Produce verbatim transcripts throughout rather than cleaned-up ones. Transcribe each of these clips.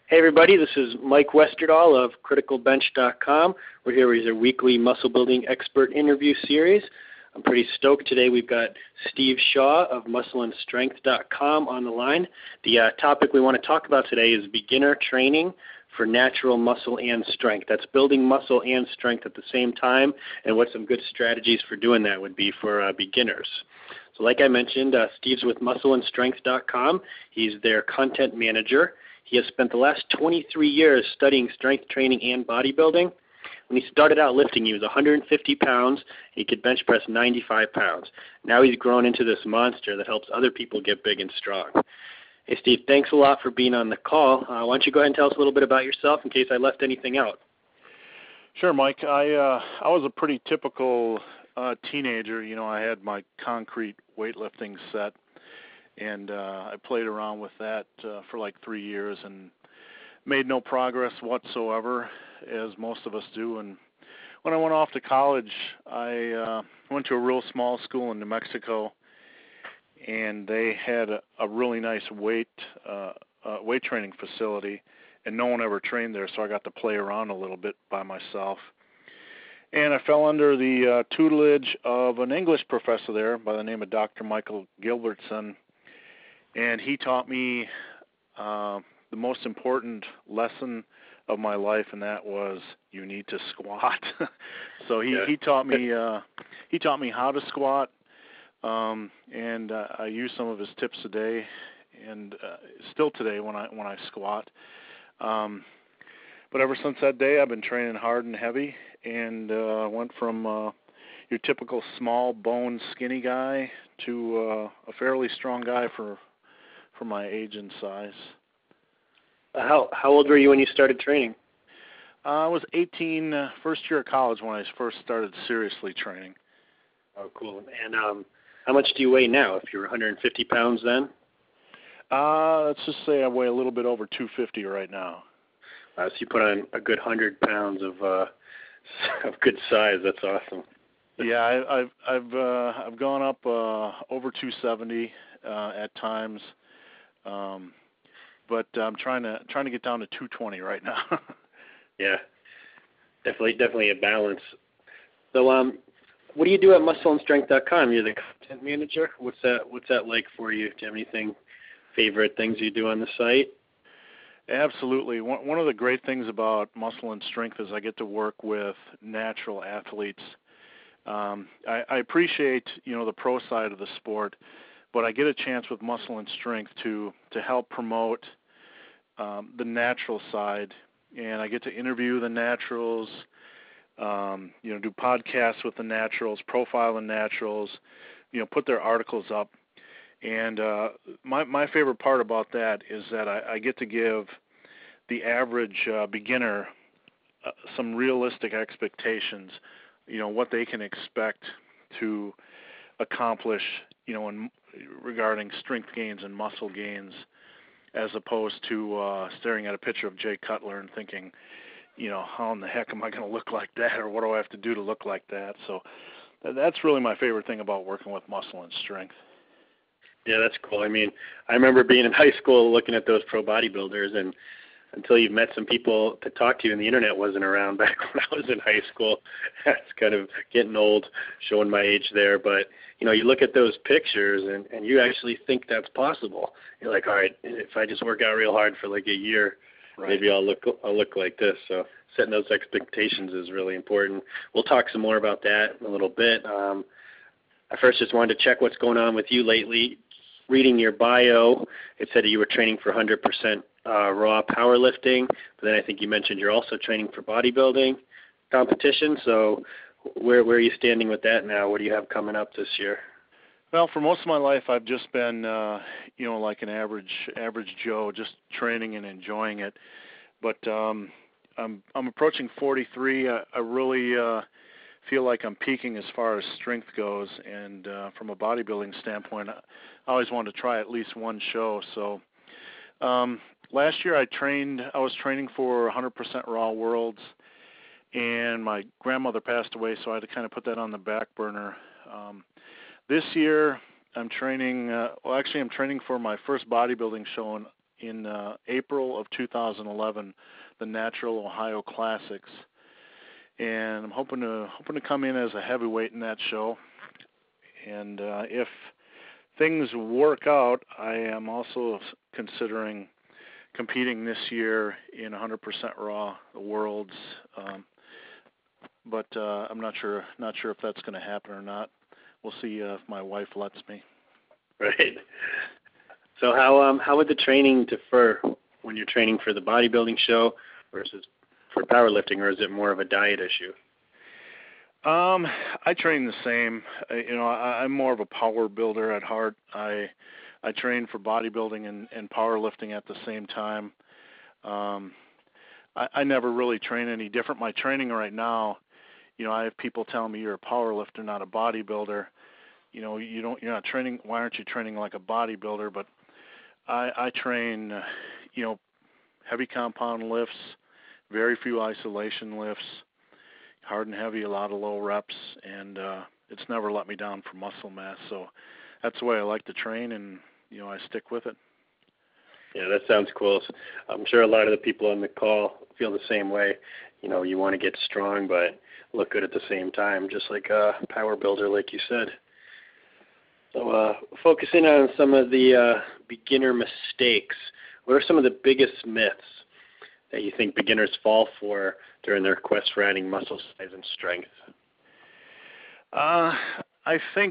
Hey everybody, this is Mike Westerdahl of Critical Bench dot com. We're here with our weekly muscle building expert interview series. I'm pretty stoked today. We've got Steve Shaw of Muscle and Strength dot com on the line. The uh, topic we want to talk about today is beginner training for natural muscle and strength. That's building muscle and strength at the same time, and what some good strategies for doing that would be for uh, beginners. So like I mentioned, uh, Steve's with Muscle and Strength dot com. He's their content manager. He has spent the last twenty-three years studying strength training and bodybuilding. When he started out lifting, he was one hundred fifty pounds. He could bench press ninety-five pounds. Now he's grown into this monster that helps other people get big and strong. Hey, Steve, thanks a lot for being on the call. Uh, why don't you go ahead and tell us a little bit about yourself in case I left anything out? Sure, Mike. I uh, I was a pretty typical uh, teenager. You know, I had my concrete weightlifting set, and uh, I played around with that uh, for like three years and made no progress whatsoever, as most of us do. And when I went off to college, I uh, went to a real small school in New Mexico, and they had a, a really nice weight uh, uh, weight training facility, and no one ever trained there, so I got to play around a little bit by myself. And I fell under the uh, tutelage of an English professor there by the name of Doctor Michael Gilbertson, and he taught me uh, the most important lesson of my life, and that was you need to squat. so he, Yeah. he taught me uh, he taught me how to squat, um, and uh, I use some of his tips today, and uh, still today when I when I squat. Um, but ever since that day, I've been training hard and heavy, and uh, went from uh, your typical small bone skinny guy to uh, a fairly strong guy for for my age and size. How how old were you when you started training? Uh, I was eighteen, uh, first year of college when I first started seriously training. Oh, cool. And um, how much do you weigh now? If you're one hundred fifty pounds then? Uh, let's just say I weigh a little bit over two hundred fifty right now. Uh, so you put on a good one hundred pounds of uh, of good size. That's awesome. Yeah, I, I've I've uh, I've gone up uh, over two seventy uh, at times. Um, but I'm trying to trying to get down to two twenty right now. Yeah, definitely definitely a balance. So, um, what do you do at Muscle and Strength dot com? You're the content manager. What's that What's that like for you? Do you have anything favorite things you do on the site? Absolutely. One one of the great things about Muscle and Strength is I get to work with natural athletes. Um, I, I appreciate you know the pro side of the sport, but I get a chance with Muscle and Strength to to help promote um, the natural side, and I get to interview the naturals, um, you know, do podcasts with the naturals, profile the naturals, you know, put their articles up. And uh, my my favorite part about that is that I, I get to give the average uh, beginner uh, some realistic expectations, you know, what they can expect to accomplish, you know, in regarding strength gains and muscle gains, as opposed to uh, staring at a picture of Jay Cutler and thinking, you know, how in the heck am I going to look like that, or what do I have to do to look like that? So that's really my favorite thing about working with Muscle and Strength. Yeah, that's cool. I mean, I remember being in high school looking at those pro bodybuilders, and until you've met some people to talk to you, and the internet wasn't around back when I was in high school. That's kind of getting old, showing my age there. But, you know, you look at those pictures, and, and you actually think that's possible. You're like, all right, if I just work out real hard for like a year, right, maybe I'll look I'll look like this. So setting those expectations is really important. We'll talk some more about that in a little bit. Um, I first just wanted to check what's going on with you lately. Reading your bio, it said that you were training for one hundred percent uh, raw powerlifting, but then I think you mentioned you're also training for bodybuilding competition. So where where are you standing with that now? What do you have coming up this year? Well, for most of my life, I've just been, uh, you know, like an average average Joe, just training and enjoying it. But um, I'm I'm approaching forty-three. I, I really uh, feel like I'm peaking as far as strength goes, and uh, from a bodybuilding standpoint, I always wanted to try at least one show. So um, last year, I trained. I was training for one hundred percent Raw Worlds, and my grandmother passed away, so I had to kind of put that on the back burner. Um, this year, I'm training. Uh, well, actually, I'm training for my first bodybuilding show in, in uh, April of two thousand eleven, the Natural Ohio Classics, and I'm hoping to hoping to come in as a heavyweight in that show. And uh, if things work out, I am also considering competing this year in one hundred percent Raw, the Worlds, um, but uh, I'm not sure not sure if that's going to happen or not. We'll see uh, if my wife lets me. Right. So how um how would the training differ when you're training for the bodybuilding show versus for powerlifting, or is it more of a diet issue? Um, I train the same. Uh, you know, I, I'm more of a power builder at heart. I I train for bodybuilding and, and powerlifting at the same time. Um, I, I never really train any different. My training right now, you know, I have people telling me you're a powerlifter, not a bodybuilder. You know, you don't, you're not training. Why aren't you training like a bodybuilder? But I, I train, uh, you know, heavy compound lifts, very few isolation lifts, hard and heavy, a lot of low reps, and uh, it's never let me down for muscle mass. So that's the way I like to train, and you know, I stick with it. Yeah, that sounds cool. I'm sure a lot of the people on the call feel the same way. You know, you want to get strong, but look good at the same time, just like a power builder, like you said. So uh, focusing on some of the uh, beginner mistakes, what are some of the biggest myths that you think beginners fall for during their quest for adding muscle size and strength? Uh, I think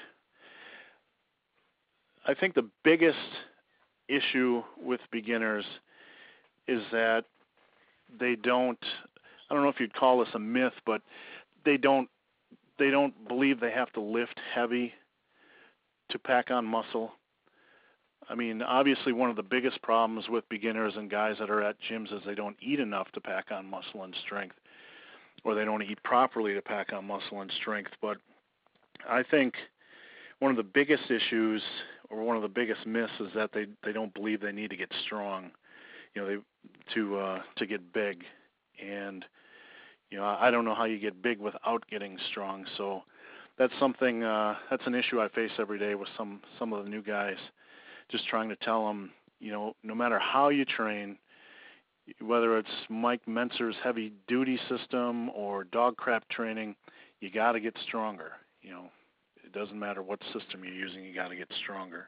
I think the biggest issue with beginners is that they don't, I don't know if you'd call this a myth, but they don't they don't believe they have to lift heavy to pack on muscle. I mean, obviously one of the biggest problems with beginners and guys that are at gyms is they don't eat enough to pack on muscle and strength, or they don't eat properly to pack on muscle and strength. But I think one of the biggest issues, or one of the biggest myths, is that they, they don't believe they need to get strong, you know, they to uh, to get big. And you know, I don't know how you get big without getting strong. So that's something uh, that's an issue I face every day with some some of the new guys. Just trying to tell them, you know, no matter how you train, whether it's Mike Mentzer's heavy duty system or dog crap training, you got to get stronger. You know, it doesn't matter what system you're using, you got to get stronger.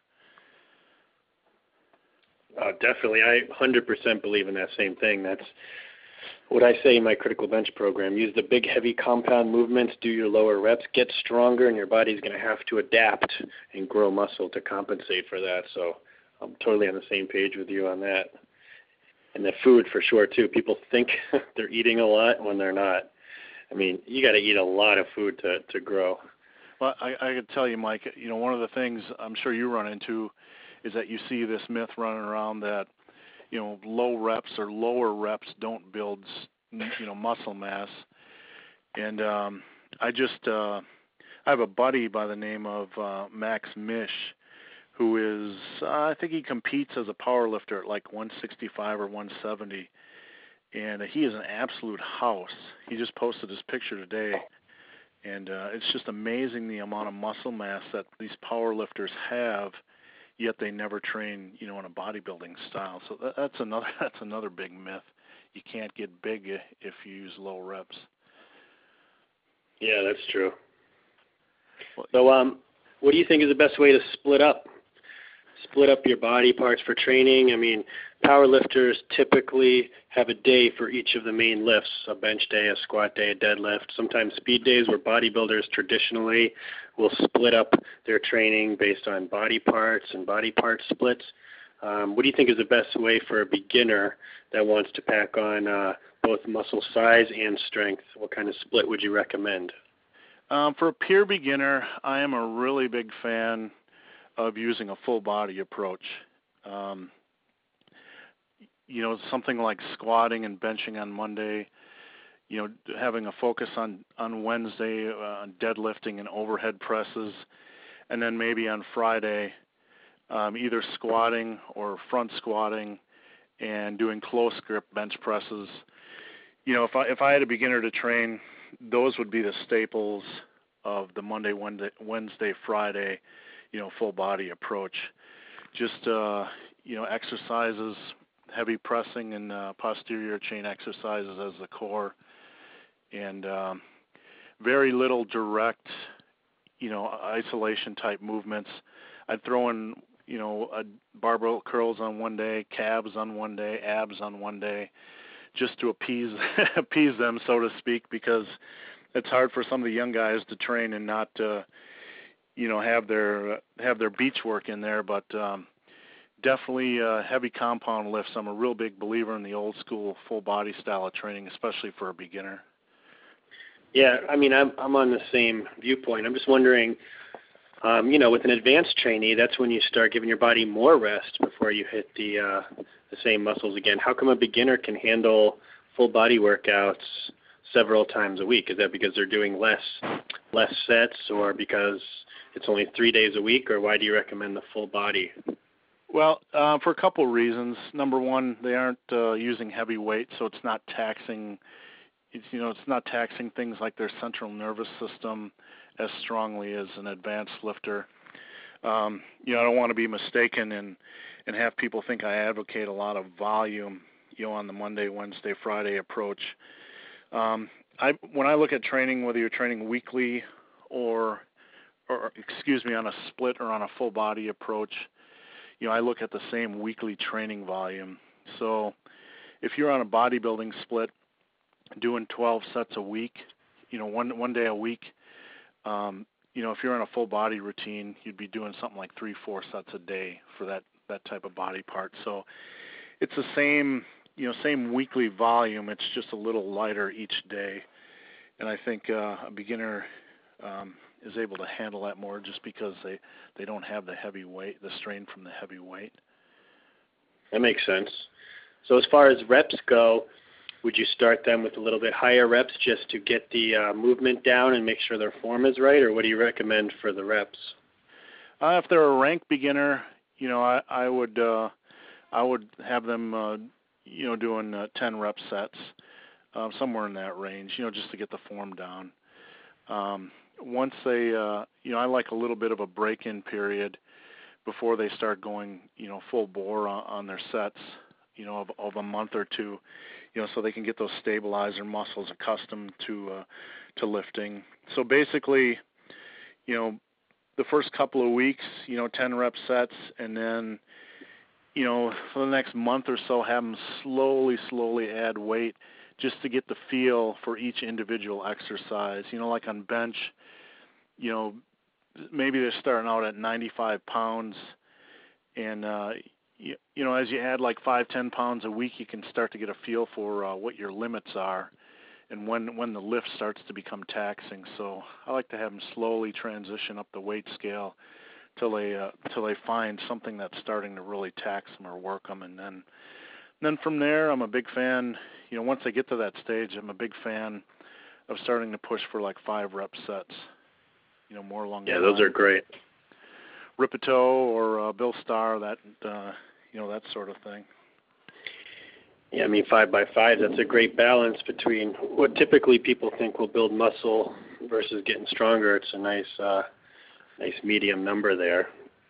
Uh, definitely. I one hundred percent believe in that same thing. That's what I say in my Critical Bench program. Use the big, heavy compound movements, do your lower reps, get stronger, and your body's going to have to adapt and grow muscle to compensate for that. So I'm totally on the same page with you on that. And the food for sure, too. People think they're eating a lot when they're not. I mean, you got to eat a lot of food to, to grow. Well, I, I could tell you, Mike, you know, one of the things I'm sure you run into is that you see this myth running around that, you know, low reps or lower reps don't build, you know, muscle mass. And um, I just, uh, I have a buddy by the name of uh, Max Mish, who is, uh, I think he competes as a power lifter at like one sixty-five or one seventy. And uh, he is an absolute house. He just posted his picture today. And uh, it's just amazing the amount of muscle mass that these power lifters have, yet they never train, you know, in a bodybuilding style. So that, that's another that's another big myth. You can't get big if you use low reps. Yeah, that's true. So, um, what do you think is the best way to split up? Split up your body parts for training. I mean, power lifters typically have a day for each of the main lifts, a bench day, a squat day, a deadlift, sometimes speed days, where bodybuilders traditionally will split up their training based on body parts and body part splits. Um, what do you think is the best way for a beginner that wants to pack on uh, both muscle size and strength? What kind of split would you recommend? Um, for a pure beginner, I am a really big fan of using a full body approach. Um, you know, something like squatting and benching on Monday, you know, having a focus on, on Wednesday uh, on deadlifting and overhead presses, and then maybe on Friday, um, either squatting or front squatting and doing close grip bench presses. You know, if I, if I had a beginner to train, those would be the staples of the Monday, Wednesday, Wednesday, Friday, you know, full body approach. Just, uh, you know, exercises, heavy pressing and uh, posterior chain exercises as the core, and um, very little direct, you know, isolation type movements. I'd throw in, you know, a barbell curls on one day, calves on one day, abs on one day, just to appease appease them, so to speak, because it's hard for some of the young guys to train and not, uh, you know, have their have their beach work in there. But um, definitely uh, heavy compound lifts. I'm a real big believer in the old school full body style of training, especially for a beginner. Yeah, I mean, I'm I'm on the same viewpoint. I'm just wondering, um, you know, with an advanced trainee, that's when you start giving your body more rest before you hit the uh, the same muscles again. How come a beginner can handle full body workouts several times a week? Is that because they're doing less less sets, or because it's only three days a week, or why do you recommend the full body? Well, uh, for a couple of reasons. Number one, they aren't uh, using heavy weight, so it's not taxing. It's, you know, it's not taxing things like their central nervous system as strongly as an advanced lifter. Um, you know, I don't want to be mistaken and and have people think I advocate a lot of volume, you know, on the Monday, Wednesday, Friday approach. Um, I when I look at training, whether you're training weekly or or excuse me, on a split or on a full body approach, you know, I look at the same weekly training volume. So if you're on a bodybuilding split, doing twelve sets a week, you know, one one day a week, um, you know, if you're on a full body routine, you'd be doing something like three, four sets a day for that, that type of body part. So it's the same, you know, same weekly volume. It's just a little lighter each day. And I think uh, a beginner um, is able to handle that more just because they, they don't have the heavy weight, the strain from the heavy weight. That makes sense. So as far as reps go, would you start them with a little bit higher reps just to get the uh, movement down and make sure their form is right, or what do you recommend for the reps? Uh, if they're a ranked beginner, you know, I, I would uh, I would have them, uh, you know, doing uh, ten rep sets, uh, somewhere in that range, you know, just to get the form down. Um, once they, uh, you know, I like a little bit of a break-in period before they start going, you know, full bore on, on their sets, you know, of, of a month or two, you know, so they can get those stabilizer muscles accustomed to uh, to lifting. So basically, you know, the first couple of weeks, you know, ten rep sets, and then, you know, for the next month or so, have them slowly, slowly add weight just to get the feel for each individual exercise. You know, like on bench, you know, maybe they're starting out at ninety-five pounds, and uh, you, you know, as you add like five, ten pounds a week, you can start to get a feel for uh, what your limits are and when when the lift starts to become taxing. So I like to have them slowly transition up the weight scale till they uh, till they find something that's starting to really tax them or work them, and then then from there, I'm a big fan. You know, once they get to that stage, I'm a big fan of starting to push for like five rep sets. You know, more along. Yeah, those are great. Ripito or uh, Bill Starr, that uh, you know, that sort of thing. Yeah, I mean, five by five, that's a great balance between what typically people think will build muscle versus getting stronger. It's a nice, uh, nice medium number there.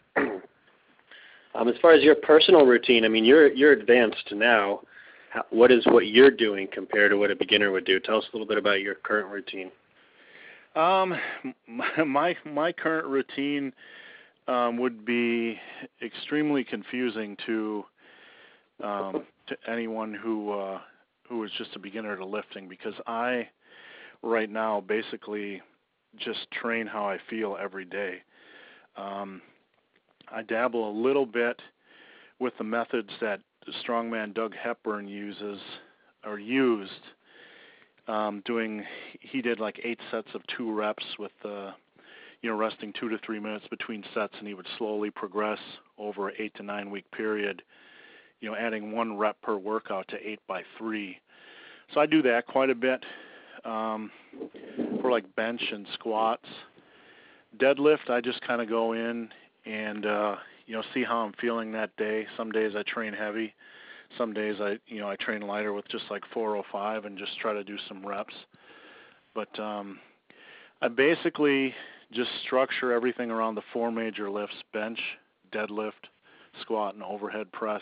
um, as far as your personal routine, I mean, you're you're advanced now. How, what is what you're doing compared to what a beginner would do? Tell us a little bit about your current routine. Um, my my current routine um, would be extremely confusing to um, to anyone who uh, who is just a beginner to lifting, because I right now basically just train how I feel every day. Um, I dabble a little bit with the methods that strongman Doug Hepburn uses or used. Um, doing, he did like eight sets of two reps with, uh, you know, resting two to three minutes between sets, and he would slowly progress over an eight to nine week period, you know, adding one rep per workout to eight by three. So I do that quite a bit um, for like bench and squats. Deadlift, I just kind of go in and, uh, you know, see how I'm feeling that day. Some days I train heavy. Some days I, you know, I train lighter with just like four oh five and just try to do some reps. But um, I basically just structure everything around the four major lifts: bench, deadlift, squat and overhead press,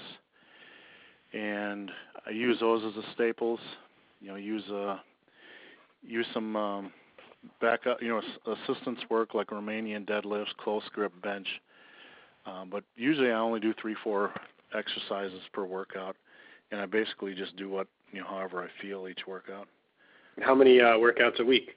and I use those as the staples. You know, use uh, use some um, backup, you know, assistance work like Romanian deadlifts, close grip bench. Um, but usually I only do three, four exercises per workout, and I basically just do what, you know, however I feel each workout. How many uh, workouts a week?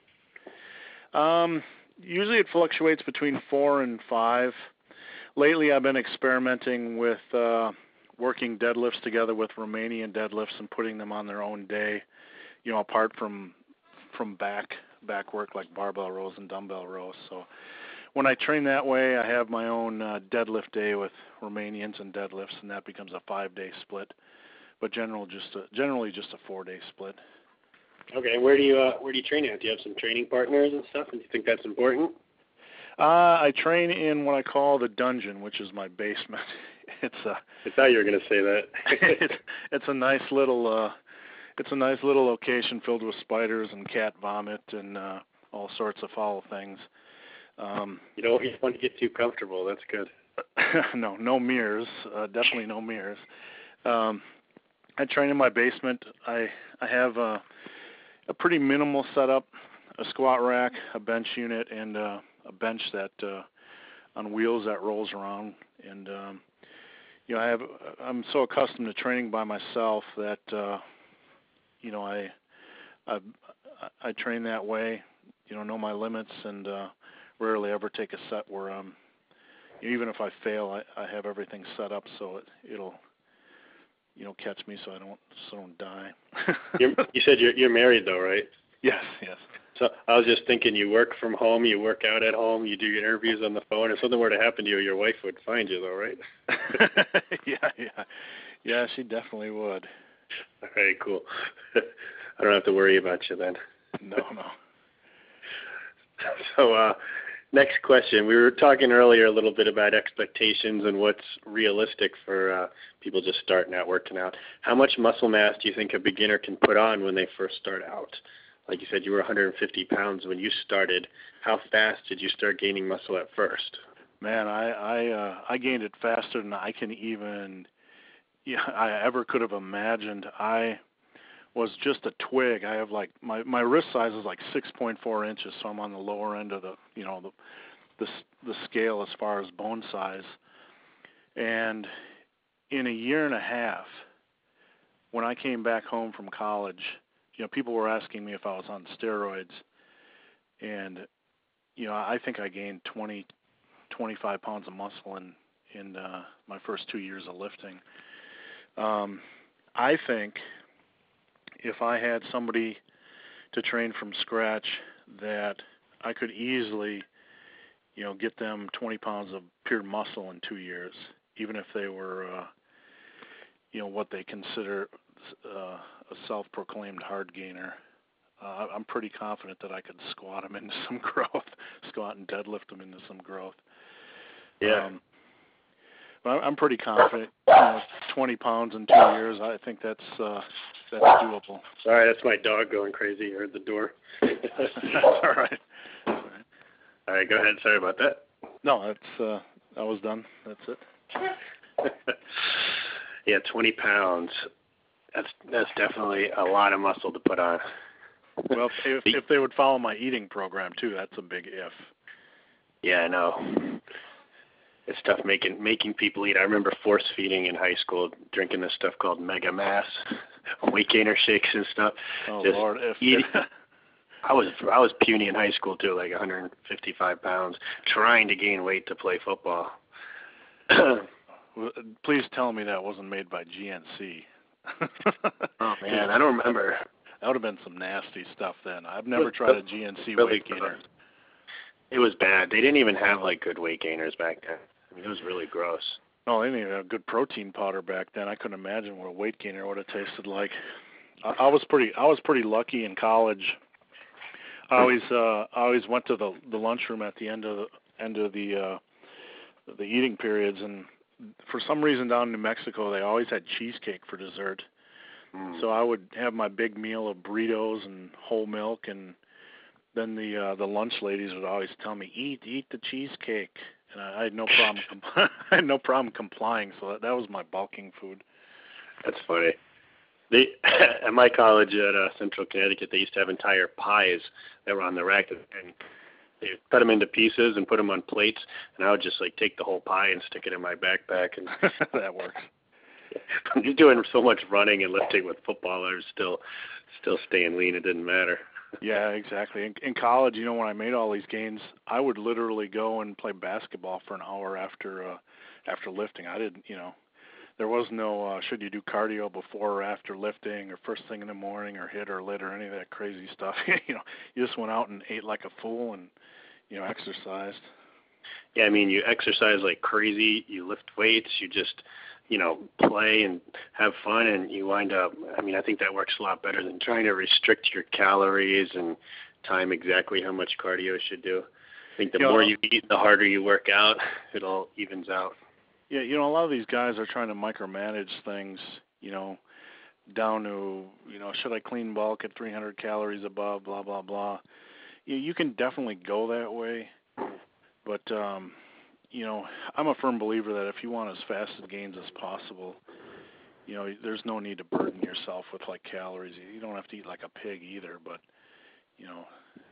Um, usually it fluctuates between four and five. Lately I've been experimenting with uh, working deadlifts together with Romanian deadlifts and putting them on their own day, you know, apart from from back back work like barbell rows and dumbbell rows. So when I train that way, I have my own uh, deadlift day with Romanians and deadlifts, and that becomes a five-day split. But general just a, generally just a four-day split. Okay, where do you uh, where do you train at? Do you have some training partners and stuff? And do you think that's important? Uh, I train in what I call the dungeon, which is my basement. It's a. I thought you were going to say that. it's, it's a nice little. Uh, it's a nice little location filled with spiders and cat vomit and uh, all sorts of foul things. Um, you don't want to get too comfortable. That's good. no, no mirrors. Uh, definitely no mirrors. Um, I train in my basement. I I have a, a pretty minimal setup: a squat rack, a bench unit, and uh, a bench that uh, on wheels that rolls around. And um, you know, I have I'm so accustomed to training by myself that uh, you know I I I train that way. You know, know my limits and. Uh, Rarely ever take a set where um even if I fail, I, I have everything set up so it it'll you know catch me so I don't so I don't die. you're, you said you're you're married though, right? Yes, yes. So I was just thinking, you work from home, you work out at home, you do your interviews on the phone. If something were to happen to you, your wife would find you though, right? yeah, yeah, yeah. She definitely would. All right, cool. I don't have to worry about you then. No, no. So. uh Next question. We were talking earlier a little bit about expectations and what's realistic for uh, people just starting out working out. How much muscle mass do you think a beginner can put on when they first start out? Like you said, you were one hundred fifty pounds when you started. How fast did you start gaining muscle at first? Man, I I, uh, I gained it faster than I can even, yeah, I ever could have imagined. I was just a twig. I have like my my wrist size is like six point four inches, so I'm on the lower end of the you know the the the scale as far as bone size. And in a year and a half, when I came back home from college, you know, people were asking me if I was on steroids, and you know, I think I gained twenty, twenty-five pounds of muscle in in uh, my first two years of lifting. Um, I think. If I had somebody to train from scratch, that I could easily, you know, get them twenty pounds of pure muscle in two years, even if they were, uh, you know, what they consider uh, a self-proclaimed hard gainer. Uh, I'm pretty confident that I could squat them into some growth, squat and deadlift them into some growth. Yeah. Um, but I'm pretty confident. You know, twenty pounds in two years. I think that's uh, that's doable. Sorry, that's my dog going crazy here at the door. All right. All right. All right, go ahead. Sorry about that. No, that's uh, I was done. That's it. Yeah, twenty pounds. That's that's definitely a lot of muscle to put on. Well, if if they would follow my eating program too, that's a big if. Yeah, I know. It's tough making making people eat. I remember force feeding in high school, drinking this stuff called Mega Mass, weight gainer shakes and stuff. Oh Just Lord, if eating. I was I was puny in high school too, like one hundred fifty-five pounds, trying to gain weight to play football. Please tell me that wasn't made by G N C. Oh man, I don't remember. That would have been some nasty stuff then. I've never tried a G N C really weight gainer. It was bad. They didn't even have like good weight gainers back then. I mean, it was really gross. No, they didn't even have a good protein powder back then. I couldn't imagine what a weight gainer would have tasted like. I, I was pretty I was pretty lucky in college. I always uh, I always went to the the lunchroom at the end of the end of the uh, the eating periods, and for some reason down in New Mexico they always had cheesecake for dessert. Mm. So I would have my big meal of burritos and whole milk, and then the uh, the lunch ladies would always tell me, eat, eat the cheesecake. and I, I had no problem. Com- I had no problem complying. So that, that was my bulking food. That's funny. They at my college at uh, Central Connecticut, they used to have entire pies that were on the rack, and they cut them into pieces and put them on plates. And I would just like take the whole pie and stick it in my backpack. And that works. I'm just doing so much running and lifting with football. I was still, still staying lean. It didn't matter. Yeah, exactly. In, in college, you know, when I made all these gains, I would literally go and play basketball for an hour after uh, after lifting. I didn't, you know, there was no uh, should you do cardio before or after lifting or first thing in the morning or hit or lit or any of that crazy stuff. You know, you just went out and ate like a fool and, you know, exercised. Yeah, I mean, you exercise like crazy. You lift weights. You just, you know, play and have fun, and you wind up, I mean, I think that works a lot better than trying to restrict your calories and time exactly how much cardio you should do. I think the you more know, you eat, the harder you work out. It all evens out. Yeah, you know, a lot of these guys are trying to micromanage things, you know, down to, you know, should I clean bulk at three hundred calories above, blah, blah, blah. You, you can definitely go that way, but, um, you know, I'm a firm believer that if you want as fast as gains as possible, you know, there's no need to burden yourself with, like, calories. You don't have to eat like a pig either, but, you know,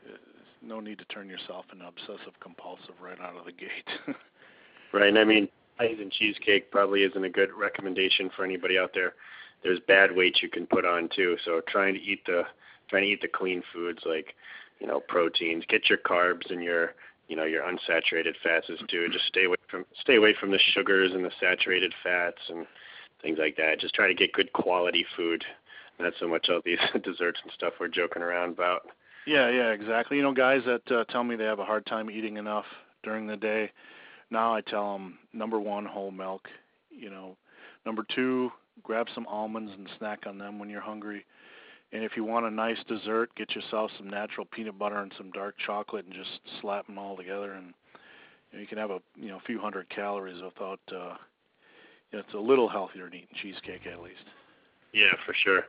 no need to turn yourself into obsessive compulsive right out of the gate. Right, and I mean, pies and cheesecake probably isn't a good recommendation for anybody out there. There's bad weights you can put on too. So trying to eat the trying to eat the clean foods like, you know, proteins, get your carbs and your, you know, your unsaturated fats too. Just stay away from stay away from the sugars and the saturated fats and things like that. Just try to get good quality food, not so much all these desserts and stuff we're joking around about. Yeah, yeah, exactly. You know, guys that uh, tell me they have a hard time eating enough during the day. Now I tell them, number one, whole milk. You know, number two, grab some almonds and snack on them when you're hungry. And if you want a nice dessert, get yourself some natural peanut butter and some dark chocolate and just slap them all together. And you know, you can have a you know a few hundred calories without. Uh, it's a little healthier than eating cheesecake, at least. Yeah, for sure.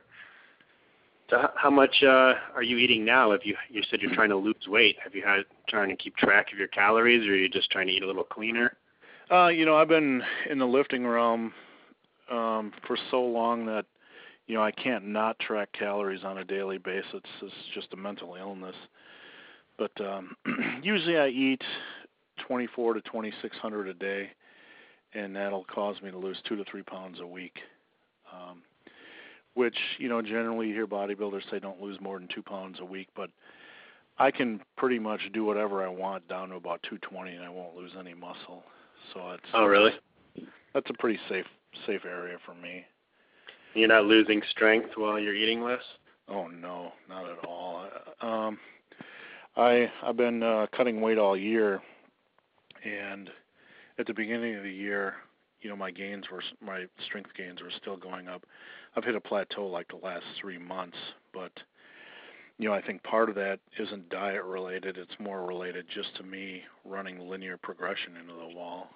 So how much uh, are you eating now? If you you said you're trying to lose weight, have you had trying to keep track of your calories, or are you just trying to eat a little cleaner? Uh, you know, I've been in the lifting realm um, for so long that you know I can't not track calories on a daily basis. It's just a mental illness. But um, usually I eat twenty-four to twenty-six hundred a day, and that'll cause me to lose two to three pounds a week. Um, which, you know, generally you hear bodybuilders say don't lose more than two pounds a week, but I can pretty much do whatever I want down to about two twenty and I won't lose any muscle. So it's Oh, really? That's a pretty safe safe area for me. You're not losing strength while you're eating less? Oh no, not at all. Um, I I've been uh, cutting weight all year, and at the beginning of the year, you know, my gains were my strength gains were still going up. I've hit a plateau like the last three months, but you know, I think part of that isn't diet related. It's more related just to me running linear progression into the wall.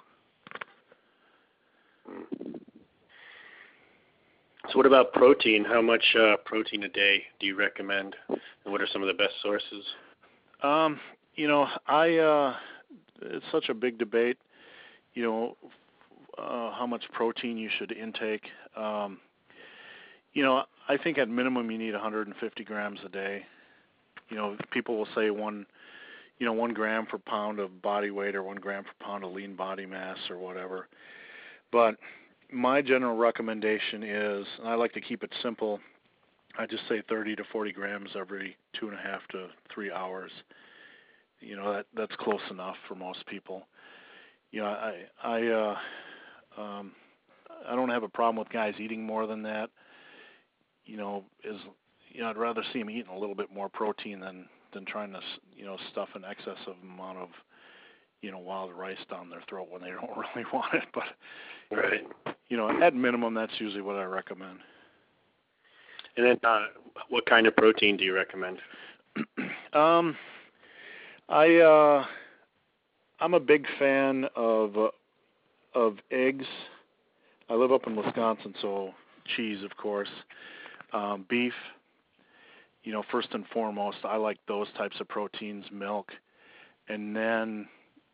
So what about protein? How much uh, protein a day do you recommend, and what are some of the best sources? Um, you know, I uh, it's such a big debate. You know, uh, how much protein you should intake. Um, you know, I think at minimum you need one hundred fifty grams a day. You know, people will say one, you know, one gram per pound of body weight or one gram per pound of lean body mass or whatever. But my general recommendation is, and I like to keep it simple, I just say thirty to forty grams every two and a half to three hours. You know, that that's close enough for most people. You know, I I uh, um, I don't have a problem with guys eating more than that. You know, is you know, I'd rather see them eating a little bit more protein than than trying to you know stuff an excessive amount of you know wild rice down their throat when they don't really want it. But right, you know, at minimum, that's usually what I recommend. And then, uh, what kind of protein do you recommend? um, I uh, I'm a big fan of uh, of eggs. I live up in Wisconsin, so cheese, of course. Um, beef, you know, first and foremost, I like those types of proteins, milk, and then,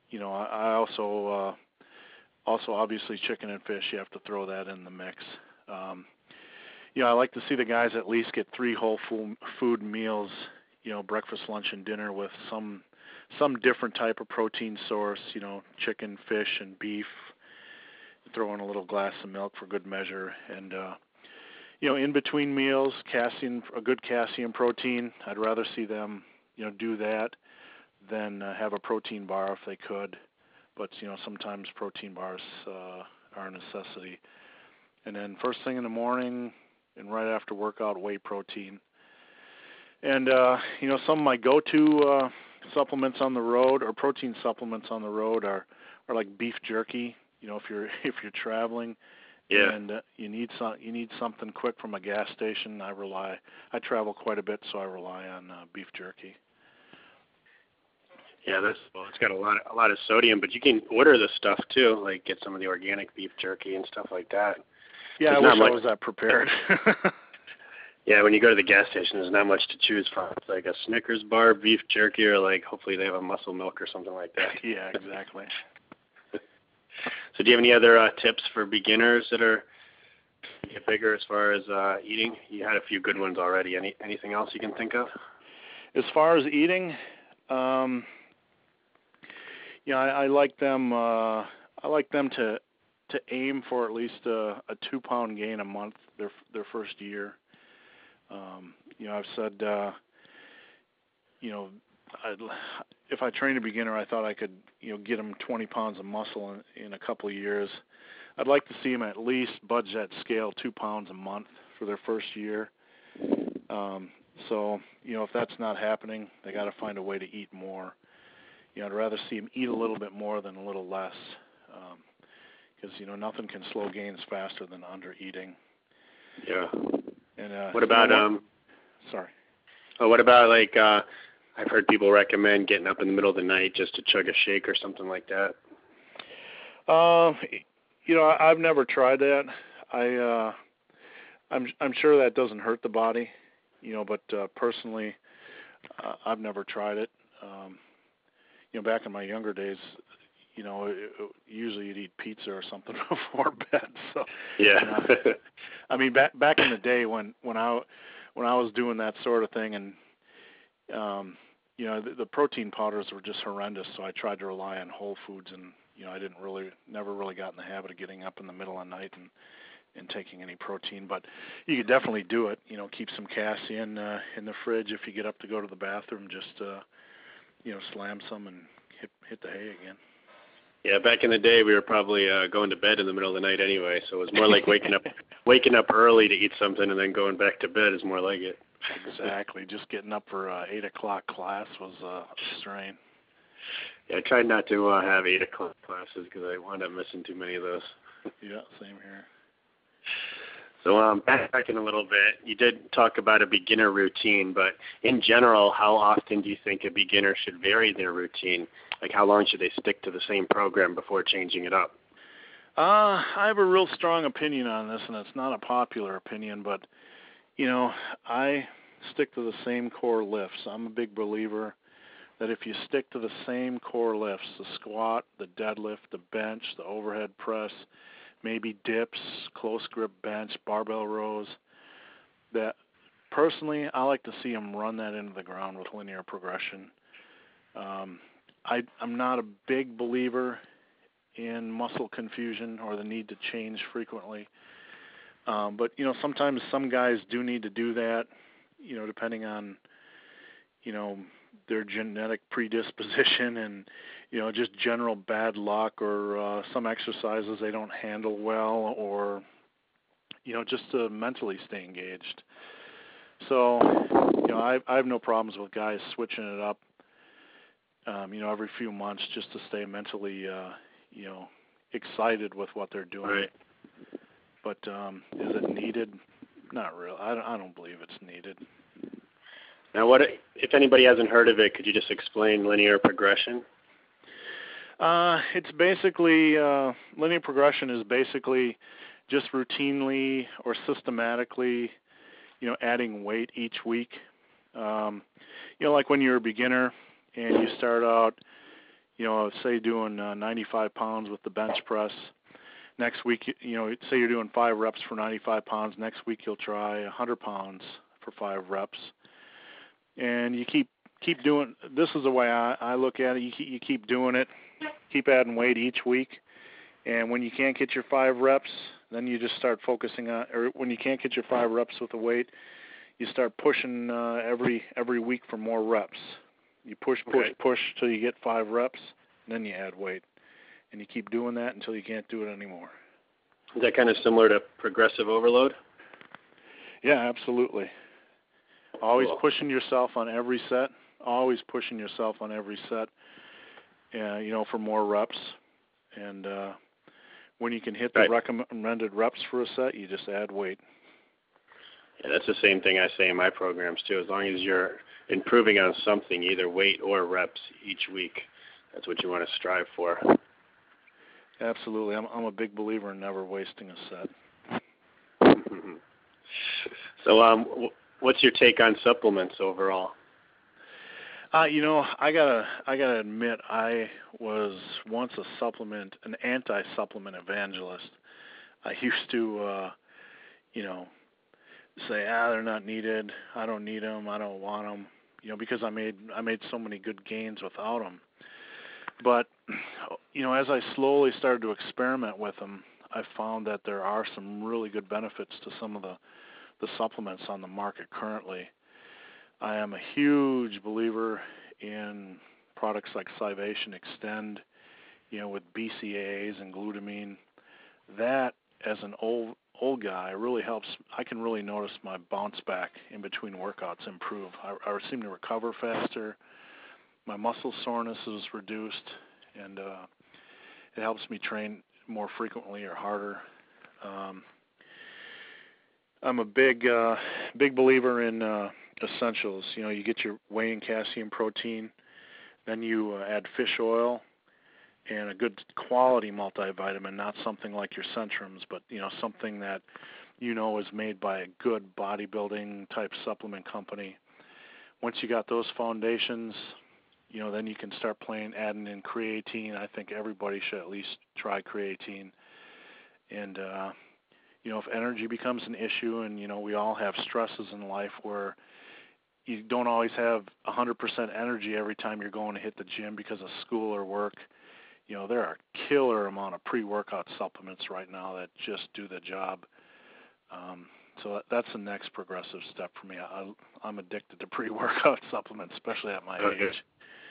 you know, I, I also uh, also obviously chicken and fish. You have to throw that in the mix. Um, you know, I like to see the guys at least get three whole food meals. You know, breakfast, lunch, and dinner with some some different type of protein source. You know, chicken, fish, and beef. Throw in a little glass of milk for good measure, and uh, you know, in between meals, casein, a good casein protein. I'd rather see them, you know, do that than uh, have a protein bar if they could. But you know, sometimes protein bars uh, are a necessity. And then first thing in the morning and right after workout, whey protein. And uh, you know, some of my go-to uh, supplements on the road, or protein supplements on the road, are are like beef jerky. You know, if you're if you're traveling. Yeah. And uh, you need some, you need something quick from a gas station. I rely, I travel quite a bit, so I rely on uh, beef jerky. Yeah, that's well, it's got a lot, of, a lot of sodium, but you can order the stuff too, like get some of the organic beef jerky and stuff like that. Yeah, there's I wish much, I was that prepared. Yeah, when you go to the gas station, there's not much to choose from. It's like a Snickers bar, beef jerky, or like hopefully they have a muscle milk or something like that. Yeah, exactly. So do you have any other uh, tips for beginners that are get bigger as far as uh, eating? You had a few good ones already. Any anything else you can think of? As far as eating, um, you know, I, I like them. Uh, I like them to to aim for at least a, a two pound gain a month their their first year. Um, you know, I've said, uh, you know, I'd, if I trained a beginner, I thought I could, you know, get them twenty pounds of muscle in, in a couple of years. I'd like to see them at least budge that scale two pounds a month for their first year. Um, so, you know, if that's not happening, they got to find a way to eat more. You know, I'd rather see them eat a little bit more than a little less, because um, you know, nothing can slow gains faster than under eating. Yeah. And uh, what about you know, um? Sorry. Oh, what about like uh? I've heard people recommend getting up in the middle of the night just to chug a shake or something like that. Um, you know, I, I've never tried that. I, uh, I'm, I'm sure that doesn't hurt the body, you know, but uh, personally, uh, I've never tried it. Um, you know, back in my younger days, you know, it, it, usually you'd eat pizza or something before bed. So yeah, you know, I mean, back back in the day when when I when I was doing that sort of thing, and um, you know, the, the protein powders were just horrendous. So I tried to rely on whole foods, and you know, I didn't really, never really got in the habit of getting up in the middle of the night and and taking any protein. But you could definitely do it. You know, keep some casein uh, in the fridge if you get up to go to the bathroom. Just uh, you know, slam some and hit hit the hay again. Yeah, back in the day, we were probably uh, going to bed in the middle of the night anyway, so it was more like waking up waking up early to eat something and then going back to bed is more like it. Exactly. Just getting up for uh, eight o'clock class was uh, a strain. Yeah, I tried not to uh, have eight o'clock classes because I wound up missing too many of those. Yeah, same here. So um, backtracking a little bit, you did talk about a beginner routine, but in general, how often do you think a beginner should vary their routine? Like how long should they stick to the same program before changing it up? Uh, I have a real strong opinion on this, and it's not a popular opinion, but, you know, I stick to the same core lifts. I'm a big believer that if you stick to the same core lifts, the squat, the deadlift, the bench, the overhead press, maybe dips, close grip bench, barbell rows, that personally I like to see them run that into the ground with linear progression. Um, I, I'm not a big believer in muscle confusion or the need to change frequently. Um, but, you know, sometimes some guys do need to do that, you know, depending on, you know, their genetic predisposition and, you know, just general bad luck or uh, some exercises they don't handle well or, you know, just to mentally stay engaged. So, you know, I, I have no problems with guys switching it up, um, you know, every few months just to stay mentally, uh, you know, excited with what they're doing. Right. But um, is it needed? Not really. I don't, I don't believe it's needed. Now, what if anybody hasn't heard of it? Could you just explain linear progression? Uh, it's basically uh, linear progression is basically just routinely or systematically, you know, adding weight each week. Um, you know, like when you're a beginner and you start out, you know, say doing uh, ninety-five pounds with the bench press. Next week, you know, say you're doing five reps for ninety-five pounds. Next week you'll try one hundred pounds for five reps, and you keep keep doing. This is the way I, I look at it. You keep, you keep doing it, keep adding weight each week, and when you can't get your five reps, then you just start focusing on. Or when you can't get your five reps with the weight, you start pushing uh, every every week for more reps. You push, push, Okay. push till you get five reps, and then you add weight. And you keep doing that until you can't do it anymore. Is that kind of similar to progressive overload? Yeah, absolutely. Always Cool. pushing yourself on every set. Always pushing yourself on every set, uh, you know, for more reps. And uh, when you can hit the Right. recommended reps for a set, you just add weight. Yeah, that's the same thing I say in my programs, too. As long as you're improving on something, either weight or reps each week, that's what you want to strive for. Absolutely. I'm, I'm a big believer in never wasting a set. So um, w- what's your take on supplements overall? Uh, you know, I gotta, I gotta admit, I was once a supplement, an anti-supplement evangelist. I used to, uh, you know, say, ah, they're not needed. I don't need them. I don't want them. You know, because I made, I made so many good gains without them. But, you know, as I slowly started to experiment with them, I found that there are some really good benefits to some of the, the supplements on the market currently. I am a huge believer in products like Scivation Extend, you know, with B C A As and glutamine. That, as an old old guy, really helps. I can really notice my bounce back in between workouts improve. I, I seem to recover faster. My muscle soreness is reduced, and uh, it helps me train more frequently or harder. Um, I'm a big, uh, big believer in uh, essentials. You know, you get your whey and casein protein, then you uh, add fish oil and a good quality multivitamin, not something like your Centrums, but you know, something that you know is made by a good bodybuilding type supplement company. Once you got those foundations, you know, then you can start playing, adding in creatine. I think everybody should at least try creatine. And, uh, you know, if energy becomes an issue, and, you know, we all have stresses in life where you don't always have one hundred percent energy every time you're going to hit the gym because of school or work, you know, there are a killer amount of pre-workout supplements right now that just do the job. Um, so that's the next progressive step for me. I, I'm addicted to pre-workout supplements, especially at my Okay. age.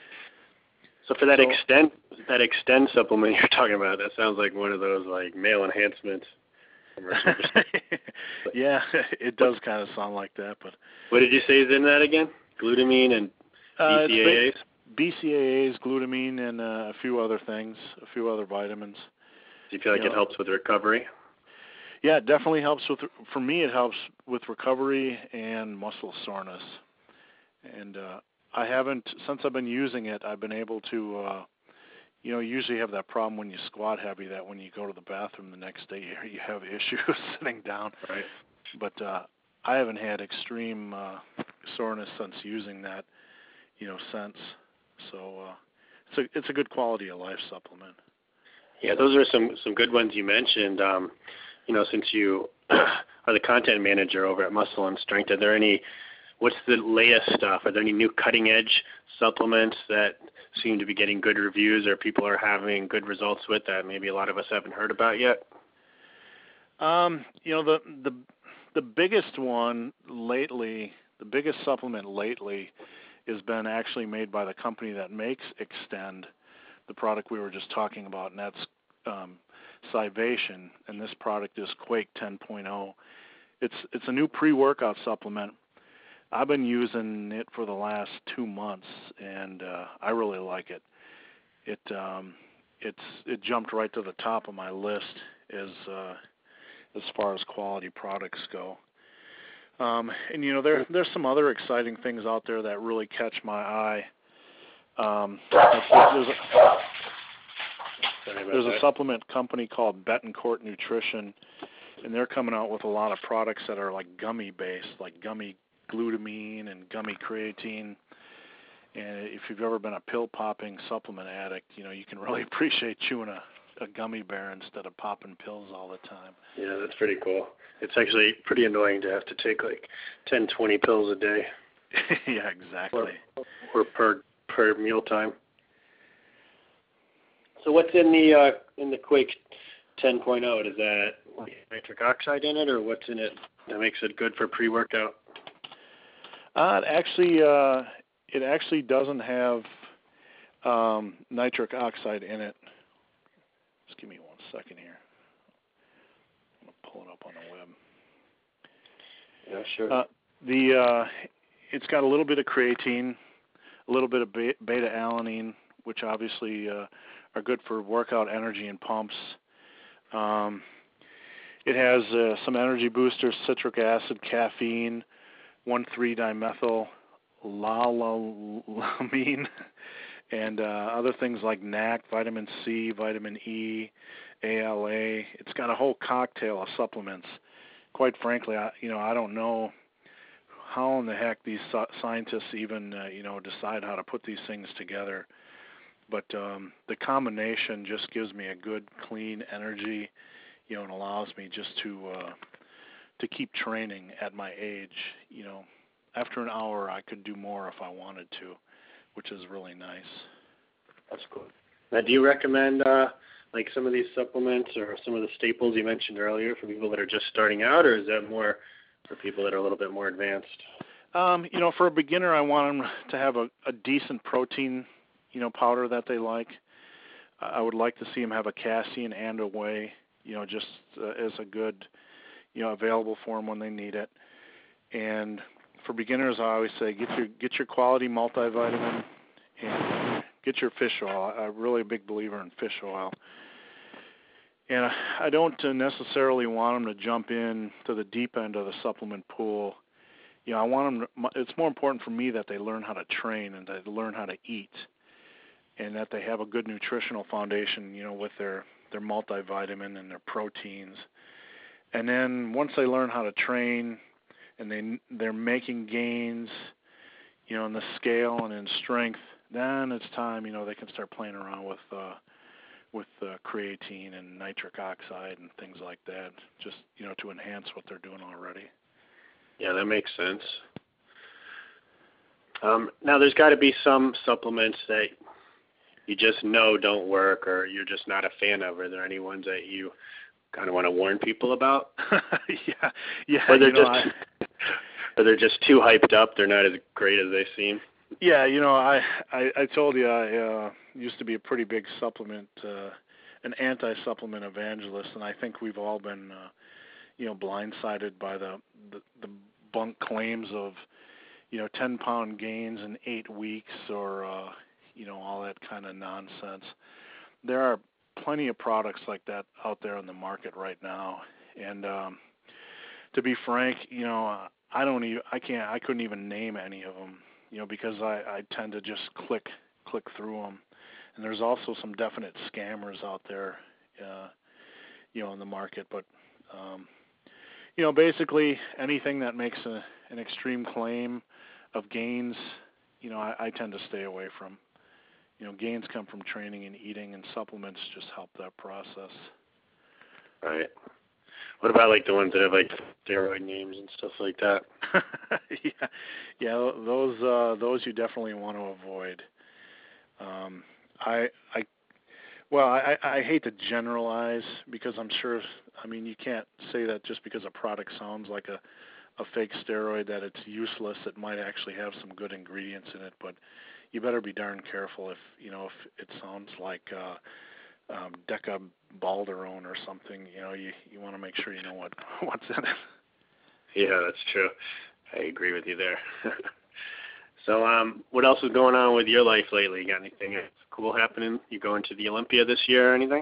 So for that So- extend that extend supplement you're talking about, that sounds like one of those like male enhancement commercials. Yeah, it does kind of sound like that, but What did you say is in that again? Glutamine and uh, B C A As? it's B C A As, glutamine, and uh, a few other things, a few other vitamins. Do you feel like You it know, helps with recovery? Yeah, it definitely helps with. For me, it helps with recovery and muscle soreness. And uh, I haven't, since I've been using it, I've been able to, uh, you know, usually have that problem when you squat heavy, that when you go to the bathroom the next day, you, you have issues sitting down. Right. But uh, I haven't had extreme uh, soreness since using that, you know, since. So uh, it's a it's a good quality of life supplement. Yeah, those are some some good ones you mentioned. Um, you know, since you are the content manager over at Muscle and Strength, are there any? What's the latest stuff? Are there any new cutting edge supplements that seem to be getting good reviews, or people are having good results with that maybe a lot of us haven't heard about yet? Um, you know, the the the biggest one lately, the biggest supplement lately, has been actually made by the company that makes Extend, the product we were just talking about, and that's um, Scivation, and this product is Quake ten point oh. It's it's a new pre-workout supplement. I've been using it for the last two months, and uh, I really like it. It um, it's it jumped right to the top of my list as uh, as far as quality products go. Um, and you know, there there's some other exciting things out there that really catch my eye. Um, there's a, there's a supplement company called Betancourt Nutrition, and they're coming out with a lot of products that are like gummy based, like gummy glutamine and gummy creatine. And if you've ever been a pill-popping supplement addict, you know, you can really appreciate chewing a, a gummy bear instead of popping pills all the time. Yeah, that's pretty cool. It's actually pretty annoying to have to take like ten, twenty pills a day. Yeah, exactly. Or, or per per mealtime. So what's in the uh, in the Quake ten point oh? Is that nitric oxide in it, or what's in it that makes it good for pre-workout? Uh, it actually uh, it actually doesn't have um, nitric oxide in it. Just give me one second here. I'm gonna pull it up on the web. Yeah, sure. Uh, the uh, it's got a little bit of creatine, a little bit of beta-alanine, which obviously uh, are good for workout energy and pumps. Um, it has uh, some energy boosters, citric acid, caffeine, one three dimethyl lalamine, and uh, other things like N A C, vitamin C, vitamin E, A L A. It's got a whole cocktail of supplements. Quite frankly, I, you know, I don't know how in the heck these scientists even, uh, you know, decide how to put these things together. But um, the combination just gives me a good, clean energy, you know, and allows me just to uh, to keep training at my age. You know, after an hour, I could do more if I wanted to, which is really nice. That's cool. Now, do you recommend uh, like some of these supplements or some of the staples you mentioned earlier for people that are just starting out, or is that more for people that are a little bit more advanced? Um, you know, for a beginner, I want them to have a, a decent protein, you know, powder that they like. I would like to see them have a casein and a whey, you know, just uh, as a good, you know, available for them when they need it. And for beginners, I always say get your get your quality multivitamin and get your fish oil. I'm really a big believer in fish oil. And I don't necessarily want them to jump in to the deep end of the supplement pool. You know, I want them to, it's more important for me that they learn how to train and that they learn how to eat and that they have a good nutritional foundation, you know, with their, their multivitamin and their proteins. And then once they learn how to train and they, they're making gains, you know, in the scale and in strength, then it's time, you know, they can start playing around with uh, with uh, creatine and nitric oxide and things like that, just, you know, to enhance what they're doing already. Yeah, that makes sense. Um, now, there's got to be some supplements that you just know don't work or you're just not a fan of. Are there any ones that you kind of want to warn people about? yeah, yeah. Or they're you know, just, I, or they're just too hyped up. They're not as great as they seem. Yeah, you know, I, I, I told you I uh, used to be a pretty big supplement, uh, an anti-supplement evangelist, and I think we've all been, uh, you know, blindsided by the, the the bunk claims of, you know, ten-pound gains in eight weeks or, uh, you know, all that kind of nonsense. There are plenty of products like that out there on the market right now, and um, to be frank, you know, I don't even, I can't, I couldn't even name any of them. You know, because I, I tend to just click click through them. And there's also some definite scammers out there, uh, you know, in the market. But, um, you know, basically anything that makes a, an extreme claim of gains, you know, I, I tend to stay away from. You know, gains come from training and eating, and supplements just help that process. Right. What about like the ones that have like steroid names and stuff like that? yeah, yeah, those uh, those you definitely want to avoid. Um, I, I, well, I, I hate to generalize because I'm sure. I mean, you can't say that just because a product sounds like a, a fake steroid that it's useless. It might actually have some good ingredients in it, but you better be darn careful if you know if it sounds like. Uh, Um, decabalderone or something, you know, you, you want to make sure you know what what's in it. Yeah, that's true. I agree with you there. So, um, what else is going on with your life lately? You got anything cool happening? You going to the Olympia this year or anything?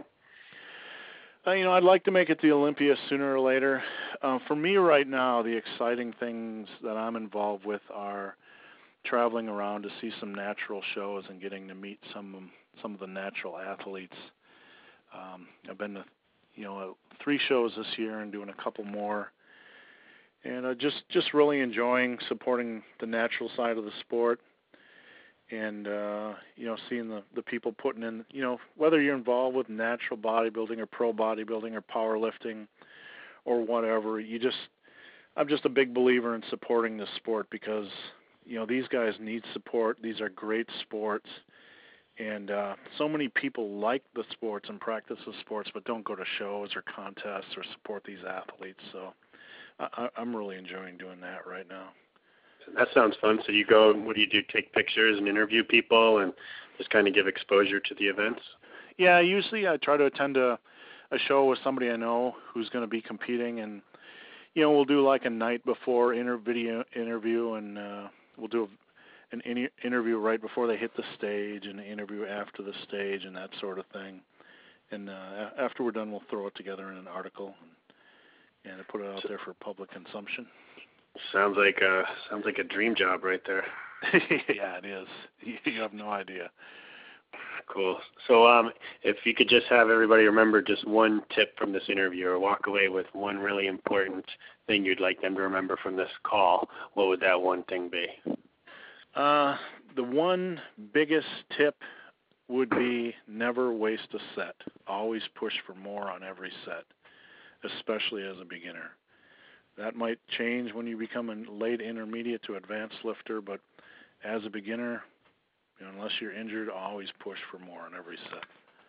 Uh, you know, I'd like to make it to the Olympia sooner or later. Uh, for me right now, the exciting things that I'm involved with are traveling around to see some natural shows and getting to meet some some of the natural athletes. Um, I've been to, you know, uh, three shows this year and doing a couple more, and uh, just just really enjoying supporting the natural side of the sport. and uh, you know, seeing the, the people putting in, you know, whether you're involved with natural bodybuilding or pro bodybuilding or powerlifting or whatever, you just, I'm just a big believer in supporting the sport because, you know, these guys need support. These are great sports, and uh, so many people like the sports and practice the sports, but don't go to shows or contests or support these athletes. So I, I'm really enjoying doing that right now. That sounds fun. So you go, what do you do, take pictures and interview people and just kind of give exposure to the events? Yeah, usually I try to attend a, a show with somebody I know who's going to be competing, and, you know, we'll do like a night before inter- video interview, and uh, we'll do a, an in- interview right before they hit the stage and an interview after the stage and that sort of thing. And uh, after we're done, we'll throw it together in an article and, and put it out there for public consumption. Sounds like a sounds like a dream job right there. Yeah, it is. You have no idea. Cool. So, um, if you could just have everybody remember just one tip from this interview, or walk away with one really important thing you'd like them to remember from this call, what would that one thing be? Uh, the one biggest tip would be never waste a set. Always push for more on every set, especially as a beginner. That might change when you become a late intermediate to advanced lifter, but as a beginner, you know, unless you're injured, always push for more on every set.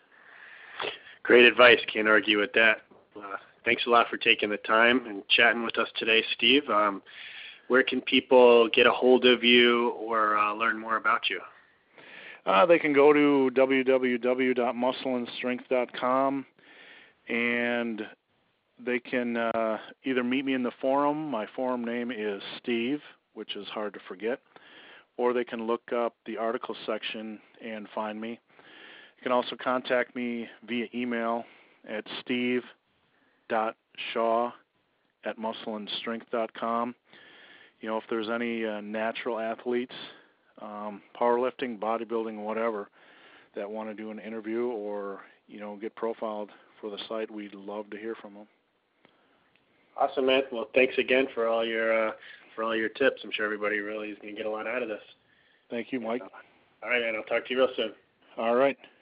Great advice. Can't argue with that. Uh, thanks a lot for taking the time and chatting with us today, Steve. Um, where can people get a hold of you or uh, learn more about you? Uh, they can go to w w w dot muscle and strength dot com, and they can uh, either meet me in the forum. My forum name is Steve, which is hard to forget, or they can look up the article section and find me. You can also contact me via email at steve dot shaw at muscle and strength dot com. You know, if there's any uh, natural athletes, um, powerlifting, bodybuilding, whatever, that want to do an interview or, you know, get profiled for the site, we'd love to hear from them. Awesome, man. Well, thanks again for all your uh, for all your tips. I'm sure everybody really is going to get a lot out of this. Thank you, Mike. All right, man. I'll talk to you real soon. All right.